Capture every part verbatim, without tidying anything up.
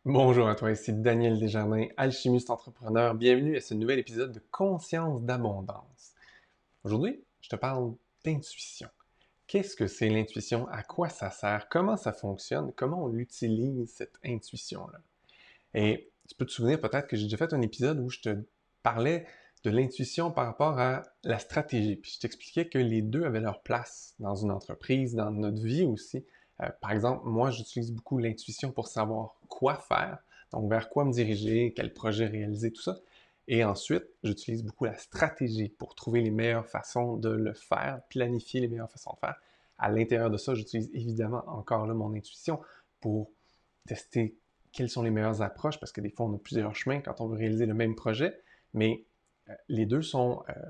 Bonjour à toi, ici Daniel Desjardins, alchimiste entrepreneur. Bienvenue à ce nouvel épisode de Conscience d'abondance. Aujourd'hui, je te parle d'intuition. Qu'est-ce que c'est l'intuition? À quoi ça sert? Comment ça fonctionne? Comment on utilise cette intuition-là? Et tu peux te souvenir peut-être que j'ai déjà fait un épisode où je te parlais de l'intuition par rapport à la stratégie. Puis je t'expliquais que les deux avaient leur place dans une entreprise, dans notre vie aussi. Euh, par exemple, moi, j'utilise beaucoup l'intuition pour savoir quoi faire, donc vers quoi me diriger, quel projet réaliser, tout ça. Et ensuite, j'utilise beaucoup la stratégie pour trouver les meilleures façons de le faire, planifier les meilleures façons de faire. À l'intérieur de ça, j'utilise évidemment encore là mon intuition pour tester quelles sont les meilleures approches, parce que des fois, on a plusieurs chemins quand on veut réaliser le même projet, mais euh, les deux sont, euh,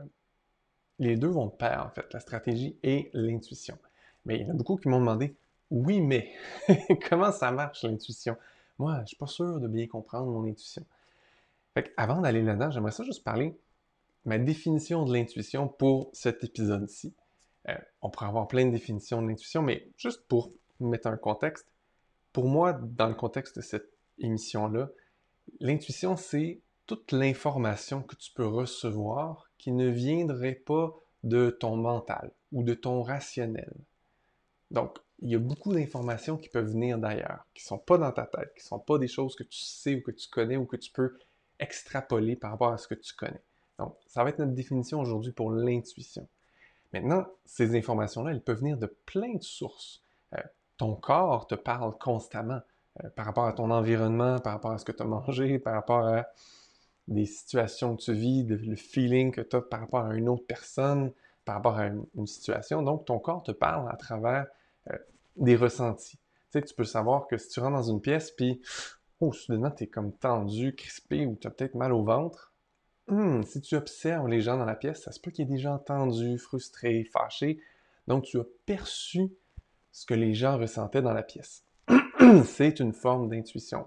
les deux vont de pair, en fait, la stratégie et l'intuition. Mais il y en a beaucoup qui m'ont demandé, oui, mais comment ça marche l'intuition? Moi, je ne suis pas sûr de bien comprendre mon intuition. Fait avant d'aller là-dedans, j'aimerais ça juste parler de ma définition de l'intuition pour cet épisode-ci. Euh, on pourrait avoir plein de définitions de l'intuition, mais juste pour mettre un contexte, pour moi, dans le contexte de cette émission-là, l'intuition, c'est toute l'information que tu peux recevoir qui ne viendrait pas de ton mental ou de ton rationnel. Donc, il y a beaucoup d'informations qui peuvent venir d'ailleurs, qui ne sont pas dans ta tête, qui ne sont pas des choses que tu sais ou que tu connais ou que tu peux extrapoler par rapport à ce que tu connais. Donc, ça va être notre définition aujourd'hui pour l'intuition. Maintenant, ces informations-là, elles peuvent venir de plein de sources. Euh, ton corps te parle constamment euh, par rapport à ton environnement, par rapport à ce que tu as mangé, par rapport à des situations que tu vis, de, le feeling que tu as par rapport à une autre personne, par rapport à une, une situation. Donc, ton corps te parle à travers euh, des ressentis. Tu sais, tu peux savoir que si tu rentres dans une pièce, puis, oh, soudainement, tu es comme tendu, crispé, ou tu as peut-être mal au ventre, Hmm, si tu observes les gens dans la pièce, ça se peut qu'il y ait des gens tendus, frustrés, fâchés. Donc, tu as perçu ce que les gens ressentaient dans la pièce. C'est une forme d'intuition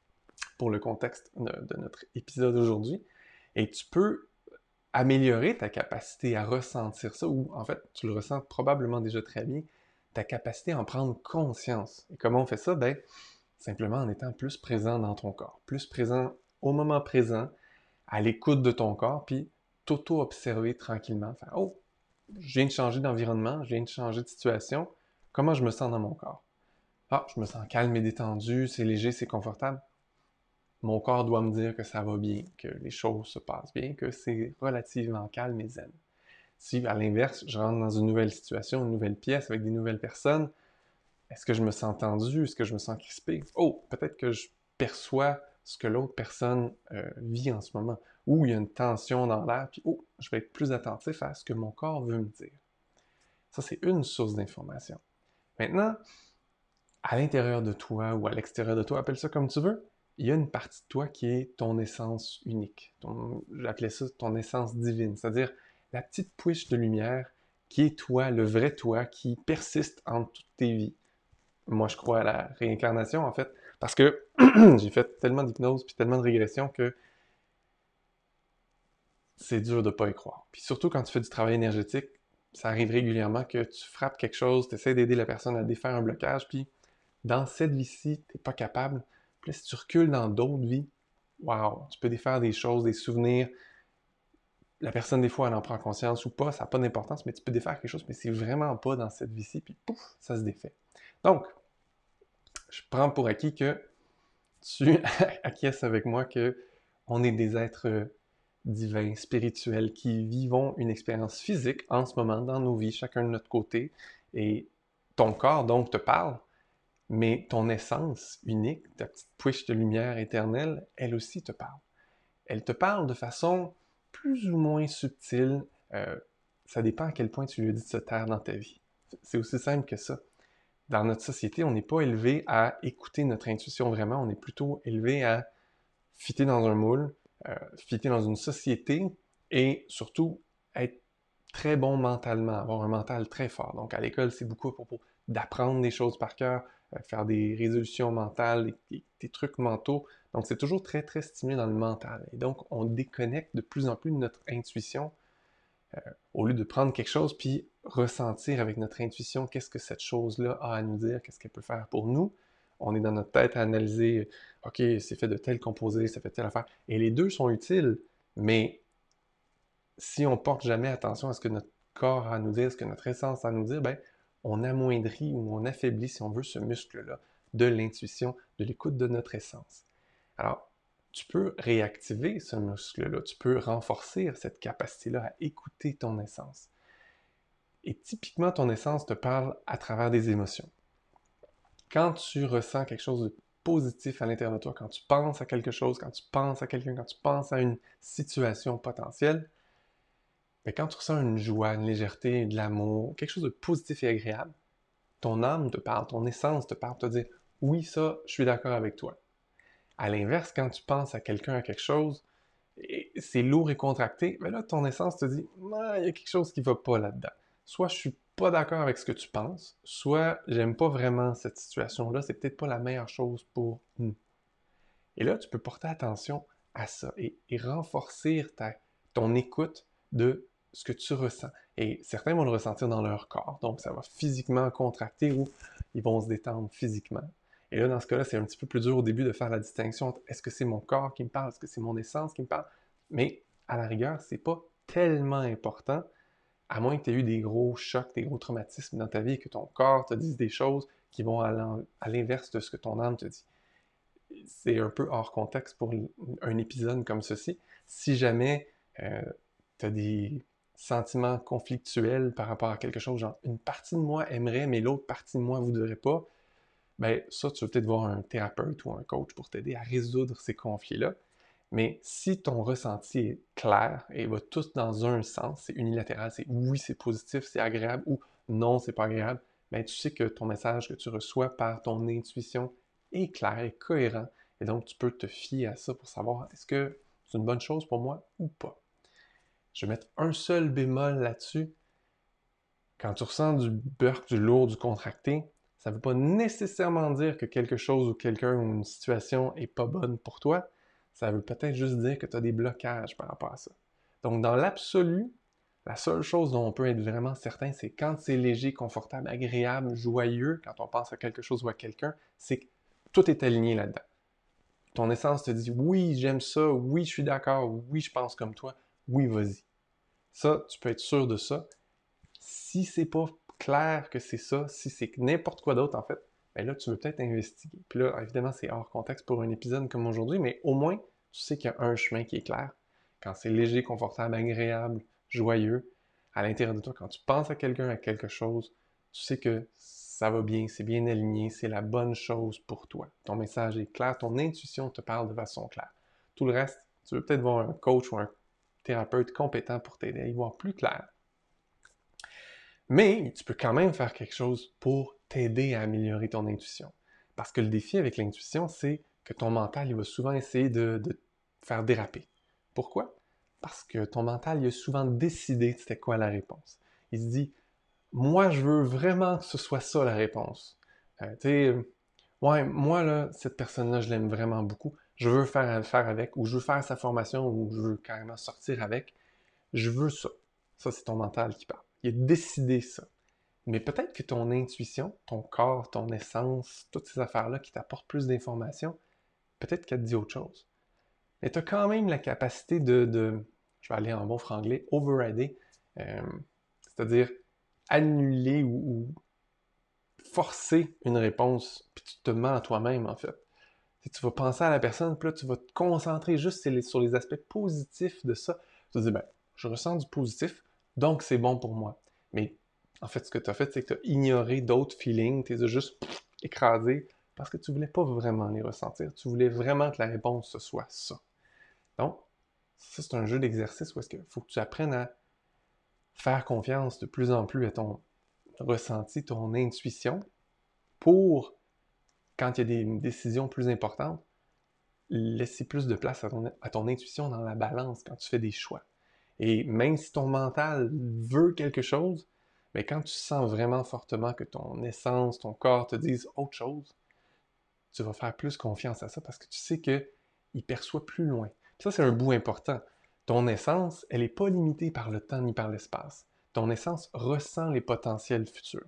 pour le contexte de notre épisode aujourd'hui. Et tu peux améliorer ta capacité à ressentir ça, ou en fait, tu le ressens probablement déjà très bien, ta capacité à en prendre conscience. Et comment on fait ça? Ben, simplement en étant plus présent dans ton corps, plus présent au moment présent, à l'écoute de ton corps, puis t'auto-observer tranquillement, faire «Oh, je viens de changer d'environnement, je viens de changer de situation, comment je me sens dans mon corps? Ah, je me sens calme et détendu, c'est léger, c'est confortable. Mon corps doit me dire que ça va bien, que les choses se passent bien, que c'est relativement calme et zen. Si, à l'inverse, je rentre dans une nouvelle situation, une nouvelle pièce avec des nouvelles personnes, est-ce que je me sens tendu? Est-ce que je me sens crispé? Oh, peut-être que je perçois ce que l'autre personne euh, vit en ce moment. Ou il y a une tension dans l'air, puis oh, je vais être plus attentif à ce que mon corps veut me dire. Ça, c'est une source d'information. Maintenant, à l'intérieur de toi ou à l'extérieur de toi, appelle ça comme tu veux, il y a une partie de toi qui est ton essence unique. Ton, j'appelais ça ton essence divine, c'est-à-dire la petite pouiche de lumière qui est toi, le vrai toi, qui persiste en toutes tes vies. Moi, je crois à la réincarnation, en fait, parce que j'ai fait tellement d'hypnose puis tellement de régression que c'est dur de pas y croire. Puis surtout quand tu fais du travail énergétique, ça arrive régulièrement que tu frappes quelque chose, tu essaies d'aider la personne à défaire un blocage, puis dans cette vie-ci, tu n'es pas capable. Puis là, si tu recules dans d'autres vies, waouh, tu peux défaire des choses, des souvenirs. La personne, des fois, elle en prend conscience ou pas, ça n'a pas d'importance, mais tu peux défaire quelque chose, mais c'est vraiment pas dans cette vie-ci, puis pouf, ça se défait. Donc, je prends pour acquis que tu acquiesces avec moi que on est des êtres divins, spirituels, qui vivons une expérience physique en ce moment dans nos vies, chacun de notre côté. Et ton corps, donc, te parle, mais ton essence unique, ta petite pouiche de lumière éternelle, elle aussi te parle. Elle te parle de façon plus ou moins subtile. Euh, ça dépend à quel point tu lui as dit de se taire dans ta vie. C'est aussi simple que ça. Dans notre société, on n'est pas élevé à écouter notre intuition vraiment, on est plutôt élevé à fitter dans un moule, euh, fitter dans une société et surtout être très bon mentalement, avoir un mental très fort. Donc à l'école, c'est beaucoup à propos d'apprendre des choses par cœur, euh, faire des résolutions mentales, des, des trucs mentaux. Donc c'est toujours très très stimulé dans le mental. Et donc on déconnecte de plus en plus de notre intuition euh, au lieu de prendre quelque chose puis ressentir avec notre intuition qu'est-ce que cette chose-là a à nous dire, qu'est-ce qu'elle peut faire pour nous. on est dans notre tête à analyser, OK, c'est fait de tel composé, ça fait telle affaire. Et les deux sont utiles, mais si on porte jamais attention à ce que notre corps a à nous dire, ce que notre essence a à nous dire, ben, on amoindrit ou on affaiblit, si on veut, ce muscle-là de l'intuition, de l'écoute de notre essence. Alors, tu peux réactiver ce muscle-là, tu peux renforcer cette capacité-là à écouter ton essence. Et typiquement, ton essence te parle à travers des émotions. Quand tu ressens quelque chose de positif à l'intérieur de toi, quand tu penses à quelque chose, quand tu penses à quelqu'un, quand tu penses à une situation potentielle, bien, quand tu ressens une joie, une légèreté, de l'amour, quelque chose de positif et agréable, ton âme te parle, ton essence te parle, te dire « Oui, ça, je suis d'accord avec toi ». À l'inverse, quand tu penses à quelqu'un, à quelque chose, et c'est lourd et contracté, mais là, ton essence te dit ah, il y a quelque chose qui ne va pas là-dedans. Soit je suis pas d'accord avec ce que tu penses, soit j'aime pas vraiment cette situation-là, c'est peut-être pas la meilleure chose pour nous. Et là, tu peux porter attention à ça et, et renforcer ta, ton écoute de ce que tu ressens. Et certains vont le ressentir dans leur corps, donc ça va physiquement contracter ou ils vont se détendre physiquement. Et là, dans ce cas-là, c'est un petit peu plus dur au début de faire la distinction entre est-ce que c'est mon corps qui me parle, est-ce que c'est mon essence qui me parle. Mais à la rigueur, c'est pas tellement important, à moins que tu aies eu des gros chocs, des gros traumatismes dans ta vie et que ton corps te dise des choses qui vont à l'inverse de ce que ton âme te dit. C'est un peu hors contexte pour un épisode comme ceci. Si jamais euh, tu as des sentiments conflictuels par rapport à quelque chose, genre une partie de moi aimerait, mais l'autre partie de moi ne voudrait pas, ben ça, tu vas peut-être voir un thérapeute ou un coach pour t'aider à résoudre ces conflits-là. Mais si ton ressenti est clair et va tous dans un sens, c'est unilatéral, c'est oui, c'est positif, c'est agréable ou non, c'est pas agréable, ben tu sais que ton message que tu reçois par ton intuition est clair et cohérent. Et donc, tu peux te fier à ça pour savoir est-ce que c'est une bonne chose pour moi ou pas. Je vais mettre un seul bémol là-dessus. Quand tu ressens du burk, du lourd, du contracté, ça ne veut pas nécessairement dire que quelque chose ou quelqu'un ou une situation n'est pas bonne pour toi. Ça veut peut-être juste dire que tu as des blocages par rapport à ça. Donc, dans l'absolu, la seule chose dont on peut être vraiment certain, c'est quand c'est léger, confortable, agréable, joyeux, quand on pense à quelque chose ou à quelqu'un, c'est que tout est aligné là-dedans. Ton essence te dit « Oui, j'aime ça. Oui, je suis d'accord. Oui, je pense comme toi. Oui, vas-y. » Ça, tu peux être sûr de ça. Si c'est pas clair que c'est ça, si c'est n'importe quoi d'autre, en fait, ben là, tu veux peut-être investiguer. Puis là, évidemment, c'est hors contexte pour un épisode comme aujourd'hui, mais au moins, tu sais qu'il y a un chemin qui est clair. Quand c'est léger, confortable, agréable, joyeux, à l'intérieur de toi, quand tu penses à quelqu'un, à quelque chose, tu sais que ça va bien, c'est bien aligné, c'est la bonne chose pour toi. Ton message est clair, ton intuition te parle de façon claire. Tout le reste, tu veux peut-être voir un coach ou un thérapeute compétent pour t'aider à y voir plus clair. Mais tu peux quand même faire quelque chose pour t'aider à améliorer ton intuition. Parce que le défi avec l'intuition, c'est que ton mental, il va souvent essayer de, de faire déraper. Pourquoi? Parce que ton mental, il a souvent décidé de c'était quoi la réponse. Il se dit, moi, je veux vraiment que ce soit ça la réponse. Euh, tu sais, ouais, moi, là, cette personne-là, je l'aime vraiment beaucoup. Je veux faire faire avec, ou je veux faire sa formation, ou je veux carrément sortir avec. Je veux ça. Ça, c'est ton mental qui parle. Il a décidé ça. Mais peut-être que ton intuition, ton corps, ton essence, toutes ces affaires-là qui t'apportent plus d'informations, peut-être qu'elle te dit autre chose. Mais tu as quand même la capacité de, de, je vais aller en bon franglais, overrider, euh, c'est-à-dire annuler ou, ou forcer une réponse, puis tu te mens à toi-même, en fait. Si tu vas penser à la personne, puis là, tu vas te concentrer juste sur les, sur les aspects positifs de ça. Tu vas te dire, ben, je ressens du positif, donc c'est bon pour moi. Mais en fait, ce que tu as fait, c'est que tu as ignoré d'autres feelings, tu les as juste pff, écrasés parce que tu voulais pas vraiment les ressentir. Tu voulais vraiment que la réponse ce soit ça. Donc, ça, c'est un jeu d'exercice où est-ce qu'il faut que tu apprennes à faire confiance de plus en plus à ton ressenti, ton intuition, pour, quand il y a des décisions plus importantes, laisser plus de place à ton, à ton intuition dans la balance quand tu fais des choix. Et même si ton mental veut quelque chose, mais quand tu sens vraiment fortement que ton essence, ton corps te disent autre chose, tu vas faire plus confiance à ça parce que tu sais qu'il perçoit plus loin. Puis ça, c'est un bout important. Ton essence, elle n'est pas limitée par le temps ni par l'espace. Ton essence ressent les potentiels futurs.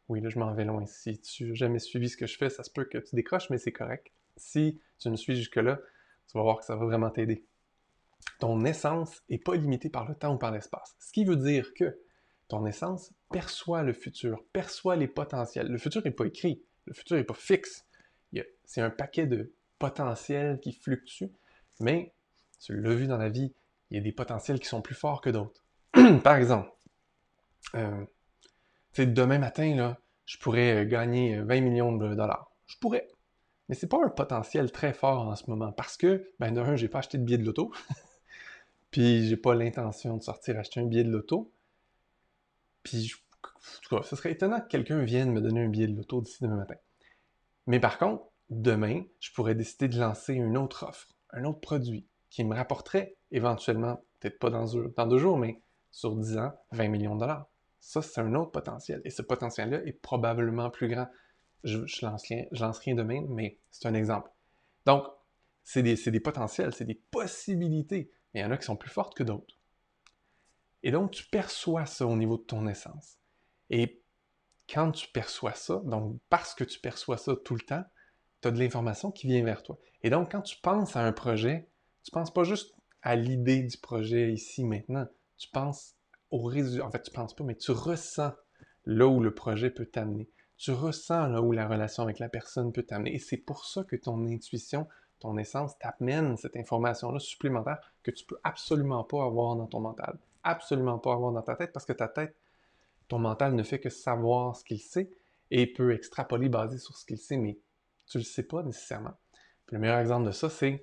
Oui, là, je m'en vais loin. Si tu n'as jamais suivi ce que je fais, ça se peut que tu décroches, mais c'est correct. Si tu me suis jusque-là, tu vas voir que ça va vraiment t'aider. Ton essence n'est pas limitée par le temps ou par l'espace. Ce qui veut dire que ton essence perçoit le futur, perçoit les potentiels. Le futur n'est pas écrit, le futur n'est pas fixe. C'est un paquet de potentiels qui fluctuent, mais tu l'as vu dans la vie, il y a des potentiels qui sont plus forts que d'autres. Par exemple, euh, demain matin, là, je pourrais gagner vingt millions de dollars. Je pourrais. Mais c'est pas un potentiel très fort en ce moment parce que, ben de un, j'ai pas acheté de billet de loto, puis j'ai pas l'intention de sortir acheter un billet de loto. Puis, je, en tout cas, ce serait étonnant que quelqu'un vienne me donner un billet de loto d'ici demain matin. Mais par contre, demain, je pourrais décider de lancer une autre offre, un autre produit qui me rapporterait éventuellement, peut-être pas dans deux, dans deux jours, mais sur dix ans, vingt millions de dollars. Ça, c'est un autre potentiel. Et ce potentiel-là est probablement plus grand. Je, je, lance rien, je lance rien demain, mais c'est un exemple. Donc, c'est des, c'est des potentiels, c'est des possibilités. Mais il y en a qui sont plus fortes que d'autres. Et donc, tu perçois ça au niveau de ton essence. Et quand tu perçois ça, donc parce que tu perçois ça tout le temps, tu as de l'information qui vient vers toi. Et donc, quand tu penses à un projet, tu ne penses pas juste à l'idée du projet ici, maintenant. Tu penses au résultat. En fait, tu ne penses pas, mais tu ressens là où le projet peut t'amener. Tu ressens là où la relation avec la personne peut t'amener. Et c'est pour ça que ton intuition, ton essence t'amène cette information-là supplémentaire que tu ne peux absolument pas avoir dans ton mental. Absolument pas avoir dans ta tête parce que ta tête, ton mental ne fait que savoir ce qu'il sait et peut extrapoler basé sur ce qu'il sait, mais tu ne le sais pas nécessairement. Puis le meilleur exemple de ça, c'est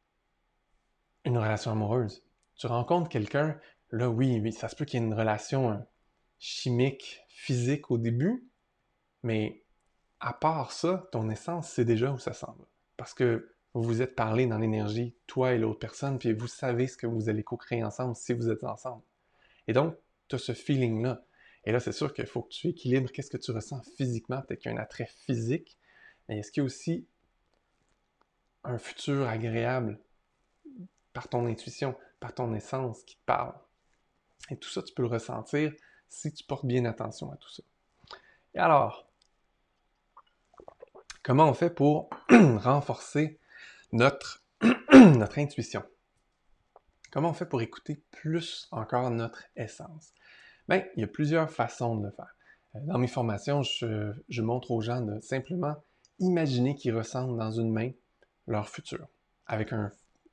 une relation amoureuse. Tu rencontres quelqu'un, là oui, oui, ça se peut qu'il y ait une relation euh, chimique, physique au début, mais à part ça, ton essence, c'est déjà où ça s'en va. Parce que vous vous êtes parlé dans l'énergie, toi et l'autre personne, puis vous savez ce que vous allez co-créer ensemble si vous êtes ensemble. Et donc, tu as ce feeling-là. Et là, c'est sûr qu'il faut que tu équilibres qu'est-ce que tu ressens physiquement. Peut-être qu'il y a un attrait physique, mais est-ce qu'il y a aussi un futur agréable par ton intuition, par ton essence qui te parle? Et tout ça, tu peux le ressentir si tu portes bien attention à tout ça. Et alors, comment on fait pour renforcer notre, notre intuition? Comment on fait pour écouter plus encore notre essence? Bien, il y a plusieurs façons de le faire. Dans mes formations, je, je montre aux gens de simplement imaginer qu'ils ressentent dans une main leur futur, avec un,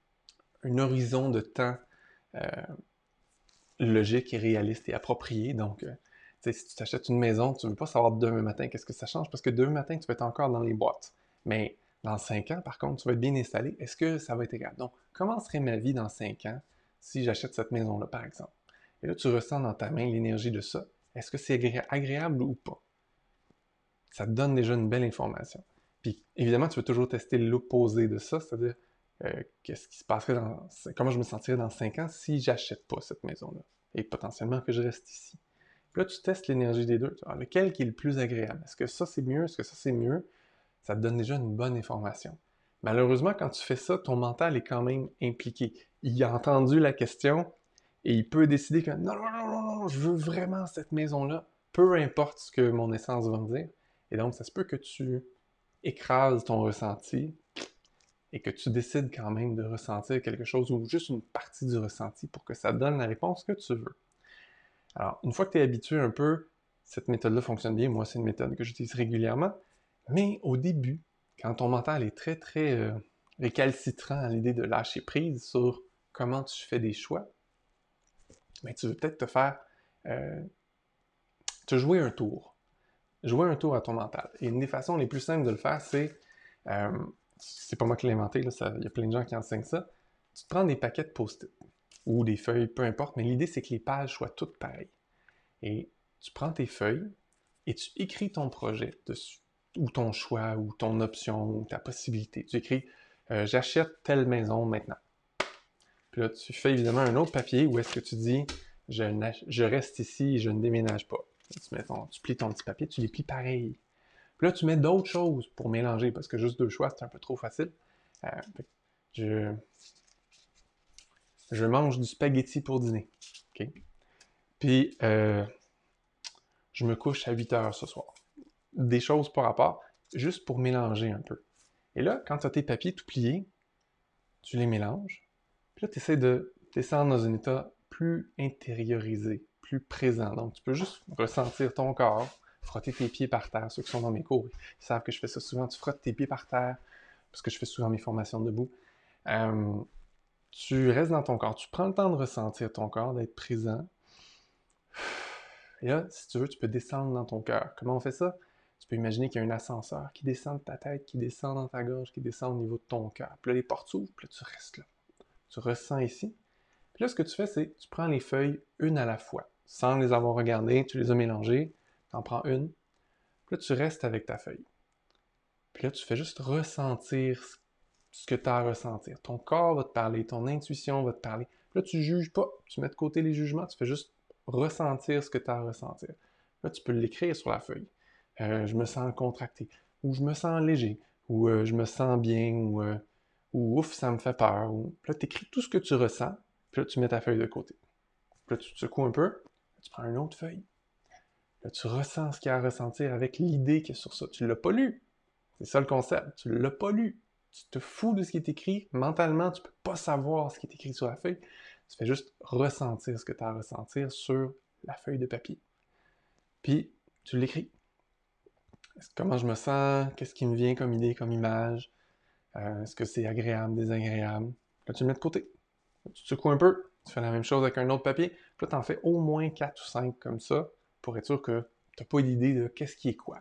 un horizon de temps euh, logique et réaliste et approprié. Donc, euh, si tu t'achètes une maison, tu ne veux pas savoir demain matin qu'est-ce que ça change, parce que demain matin, tu vas être encore dans les boîtes. Mais dans cinq ans, par contre, tu vas être bien installé. Est-ce que ça va être égal? Donc, comment serait ma vie dans cinq ans si j'achète cette maison-là, par exemple? Et là, tu ressens dans ta main l'énergie de ça. Est-ce que c'est agré- agréable ou pas? Ça te donne déjà une belle information. Puis, évidemment, tu veux toujours tester l'opposé de ça, c'est-à-dire euh, qu'est-ce qui se passerait dans... comment je me sentirais dans cinq ans si j'achète pas cette maison-là et potentiellement que je reste ici. Puis là, tu testes l'énergie des deux. Alors, lequel qui est le plus agréable? Est-ce que ça, c'est mieux? Est-ce que ça, c'est mieux? Ça te donne déjà une bonne information. Malheureusement, quand tu fais ça, ton mental est quand même impliqué. Il a entendu la question et il peut décider que non, non, non, non, non, je veux vraiment cette maison-là, peu importe ce que mon essence va me dire. Et donc, ça se peut que tu écrases ton ressenti et que tu décides quand même de ressentir quelque chose ou juste une partie du ressenti pour que ça donne la réponse que tu veux. Alors, une fois que tu es habitué un peu, cette méthode-là fonctionne bien. Moi, c'est une méthode que j'utilise régulièrement. Mais au début, quand ton mental est très, très euh, récalcitrant à l'idée de lâcher prise sur comment tu fais des choix, ben, tu veux peut-être te faire euh, te jouer un tour. Jouer un tour à ton mental. Et une des façons les plus simples de le faire, c'est, euh, c'est pas moi qui l'ai inventé, il y a plein de gens qui enseignent ça, tu te prends des paquets de post-it ou des feuilles, peu importe, mais l'idée c'est que les pages soient toutes pareilles. Et tu prends tes feuilles et tu écris ton projet dessus, ou ton choix, ou ton option, ou ta possibilité. Tu écris euh, j'achète telle maison maintenant. Puis là, tu fais évidemment un autre papier où est-ce que tu dis je, je reste ici et je ne déménage pas. Tu, mets ton, tu plies ton petit papier, tu les plies pareil. Puis là, tu mets d'autres choses pour mélanger, parce que juste deux choix, c'est un peu trop facile. Euh, je, je mange du spaghetti pour dîner. Okay? Puis, euh, je me couche à huit heures ce soir. des choses par rapport, juste pour mélanger un peu. Et là, quand tu as tes papiers tout pliés, tu les mélanges, puis là, tu essaies de descendre dans un état plus intériorisé, plus présent. Donc, tu peux juste ressentir ton corps, frotter tes pieds par terre. Ceux qui sont dans mes cours, ils savent que je fais ça souvent. Tu frottes tes pieds par terre, parce que je fais souvent mes formations debout. Euh, tu restes dans ton corps. Tu prends le temps de ressentir ton corps, d'être présent. Et là, si tu veux, tu peux descendre dans ton cœur. Comment on fait ça? Tu peux imaginer qu'il y a un ascenseur qui descend de ta tête, qui descend dans ta gorge, qui descend au niveau de ton cœur. Puis là, les portes s'ouvrent, puis là, tu restes là. Tu ressens ici. Puis là, ce que tu fais, c'est tu prends les feuilles une à la fois. Sans les avoir regardées, tu les as mélangées, tu en prends une. Puis là, tu restes avec ta feuille. Puis là, tu fais juste ressentir ce que tu as à ressentir. Ton corps va te parler, ton intuition va te parler. Puis là, tu ne juges pas, tu mets de côté les jugements, tu fais juste ressentir ce que tu as à ressentir. Là, tu peux l'écrire sur la feuille. Euh, je me sens contracté, ou je me sens léger, ou euh, je me sens bien, ou, euh, ou ouf, ça me fait peur. Ou... Puis là, tu écris tout ce que tu ressens, puis là, tu mets ta feuille de côté. Puis là, tu te secoues un peu, tu prends une autre feuille. Là, tu ressens ce qu'il y a à ressentir avec l'idée qu'il y a sur ça. Tu ne l'as pas lu. C'est ça le concept. Tu ne l'as pas lu. Tu te fous de ce qui est écrit. Mentalement, tu ne peux pas savoir ce qui est écrit sur la feuille. Tu fais juste ressentir ce que tu as à ressentir sur la feuille de papier. Puis, tu l'écris. Comment je me sens? Qu'est-ce qui me vient comme idée, comme image? Euh, est-ce que c'est agréable, désagréable? Là, tu le mets de côté. Là, tu te secoues un peu. Tu fais la même chose avec un autre papier. Puis là, tu en fais au moins quatre ou cinq comme ça pour être sûr que tu n'as pas d'idée de qu'est-ce qui est quoi.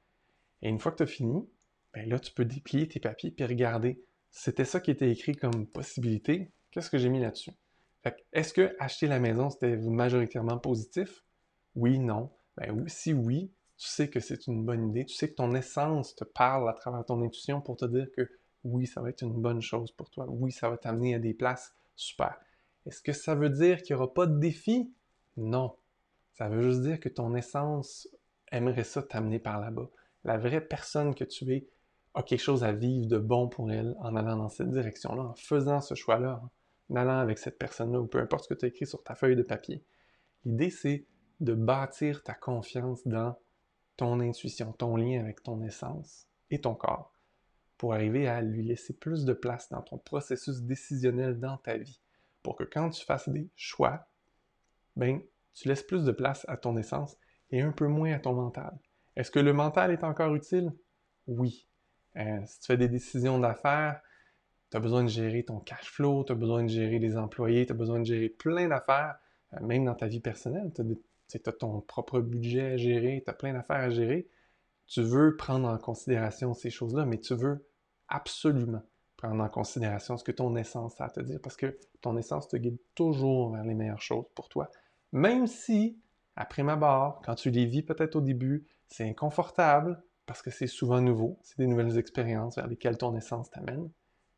Et une fois que tu as fini, ben là, tu peux déplier tes papiers puis regarder. C'était ça qui était écrit comme possibilité. Qu'est-ce que j'ai mis là-dessus? Fait que, est-ce que acheter la maison, c'était majoritairement positif? Oui, non. Ben, si oui, tu sais que c'est une bonne idée. Tu sais que ton essence te parle à travers ton intuition pour te dire que oui, ça va être une bonne chose pour toi. Oui, ça va t'amener à des places super. Est-ce que ça veut dire qu'il n'y aura pas de défi? Non. Ça veut juste dire que ton essence aimerait ça t'amener par là-bas. La vraie personne que tu es a quelque chose à vivre de bon pour elle en allant dans cette direction-là, en faisant ce choix-là, en allant avec cette personne-là, ou peu importe ce que tu as écrit sur ta feuille de papier. L'idée, c'est de bâtir ta confiance dans ton intuition, ton lien avec ton essence et ton corps, pour arriver à lui laisser plus de place dans ton processus décisionnel dans ta vie, pour que quand tu fasses des choix, ben, tu laisses plus de place à ton essence et un peu moins à ton mental. Est-ce que le mental est encore utile? Oui. Euh, si tu fais des décisions d'affaires, tu as besoin de gérer ton cash flow, tu as besoin de gérer les employés, tu as besoin de gérer plein d'affaires, euh, même dans ta vie personnelle. Tu as ton propre budget à gérer, tu as plein d'affaires à gérer. Tu veux prendre en considération ces choses-là, mais tu veux absolument prendre en considération ce que ton essence a à te dire, parce que ton essence te guide toujours vers les meilleures choses pour toi. Même si, après ma barre, quand tu les vis peut-être au début, c'est inconfortable, parce que c'est souvent nouveau, c'est des nouvelles expériences vers lesquelles ton essence t'amène,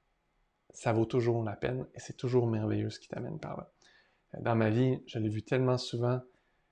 ça vaut toujours la peine et c'est toujours merveilleux ce qui t'amène par là. Dans ma vie, je l'ai vu tellement souvent,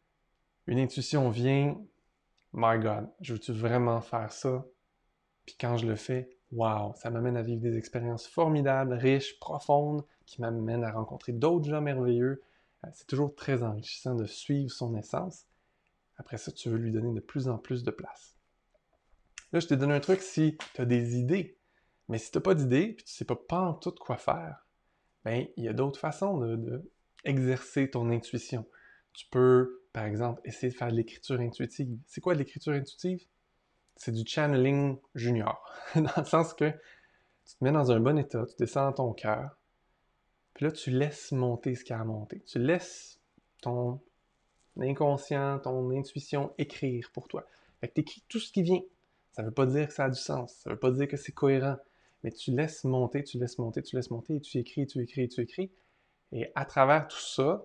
une intuition vient, my God, je veux-tu vraiment faire ça? Puis quand je le fais, wow, ça m'amène à vivre des expériences formidables, riches, profondes, qui m'amènent à rencontrer d'autres gens merveilleux. C'est toujours très enrichissant de suivre son essence. Après ça, tu veux lui donner de plus en plus de place. Là, je t'ai donné un truc si tu as des idées. Mais si tu n'as pas d'idées, puis tu ne sais pas, pas en tout quoi faire, bien, il y a d'autres façons de, de exercer ton intuition. Tu peux, par exemple, essayer de faire de l'écriture intuitive. C'est quoi l'écriture intuitive? C'est du channeling junior. Dans le sens que tu te mets dans un bon état, tu descends dans ton cœur, puis là, tu laisses monter ce qu'il y a à monter. Tu laisses ton inconscient, ton intuition écrire pour toi. Fait que tu écris tout ce qui vient. Ça ne veut pas dire que ça a du sens, ça ne veut pas dire que c'est cohérent, mais tu laisses monter, tu laisses monter, tu laisses monter, et tu écris, tu écris, tu écris. Et à travers tout ça,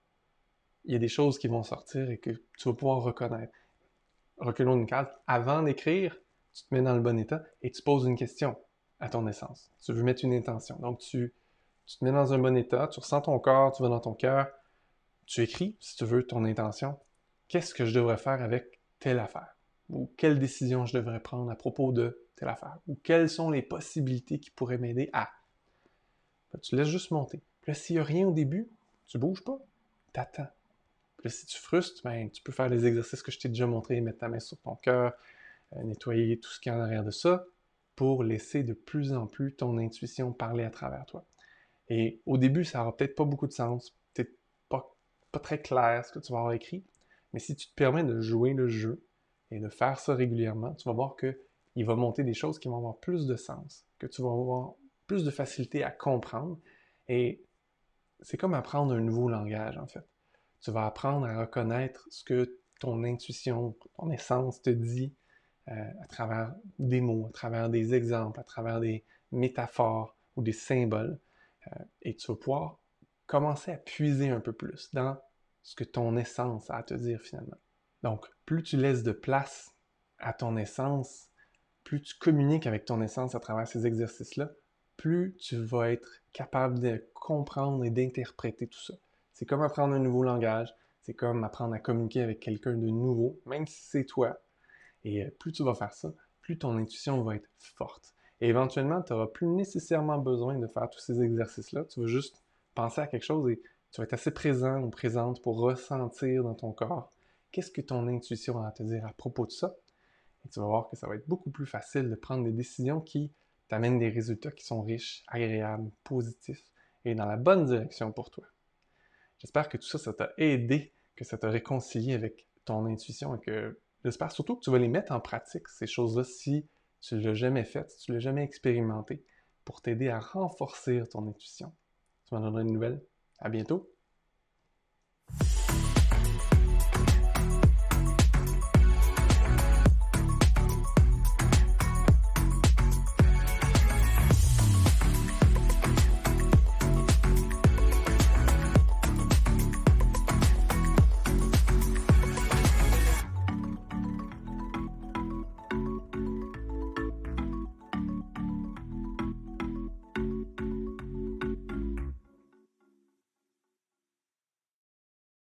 il y a des choses qui vont sortir et que tu vas pouvoir reconnaître. Reculons une case. Avant d'écrire, tu te mets dans le bon état et tu poses une question à ton essence. Tu veux mettre une intention. Donc, tu, tu te mets dans un bon état, tu ressens ton corps, tu vas dans ton cœur, tu écris, si tu veux, ton intention. Qu'est-ce que je devrais faire avec telle affaire? Ou quelle décision je devrais prendre à propos de telle affaire? Ou quelles sont les possibilités qui pourraient m'aider à? Là, tu laisses juste monter. Puis là, s'il n'y a rien au début, tu ne bouges pas, tu attends. Puis là, si tu frustres, ben, tu peux faire les exercices que je t'ai déjà montrés, mettre ta main sur ton cœur, euh, nettoyer tout ce qui est en arrière de ça, pour laisser de plus en plus ton intuition parler à travers toi. Et au début, ça n'aura peut-être pas beaucoup de sens, peut-être pas, pas très clair ce que tu vas avoir écrit, mais si tu te permets de jouer le jeu et de faire ça régulièrement, tu vas voir que il va monter des choses qui vont avoir plus de sens, que tu vas avoir plus de facilité à comprendre. Et c'est comme apprendre un nouveau langage, en fait. Tu vas apprendre à reconnaître ce que ton intuition, ton essence te dit euh, à travers des mots, à travers des exemples, à travers des métaphores ou des symboles. Euh, et tu vas pouvoir commencer à puiser un peu plus dans ce que ton essence a à te dire finalement. Donc, plus tu laisses de place à ton essence, plus tu communiques avec ton essence à travers ces exercices-là, plus tu vas être capable de comprendre et d'interpréter tout ça. C'est comme apprendre un nouveau langage, c'est comme apprendre à communiquer avec quelqu'un de nouveau, même si c'est toi. Et plus tu vas faire ça, plus ton intuition va être forte. Et éventuellement, tu n'auras plus nécessairement besoin de faire tous ces exercices-là. Tu vas juste penser à quelque chose et tu vas être assez présent ou présente pour ressentir dans ton corps qu'est-ce que ton intuition a à te dire à propos de ça. Et tu vas voir que ça va être beaucoup plus facile de prendre des décisions qui t'amènent des résultats qui sont riches, agréables, positifs et dans la bonne direction pour toi. J'espère que tout ça, ça t'a aidé, que ça t'a réconcilié avec ton intuition et que j'espère surtout que tu vas les mettre en pratique, ces choses-là, si tu ne l'as jamais fait, si tu ne l'as jamais expérimenté, pour t'aider à renforcer ton intuition. Tu m'en donneras une nouvelle. À bientôt!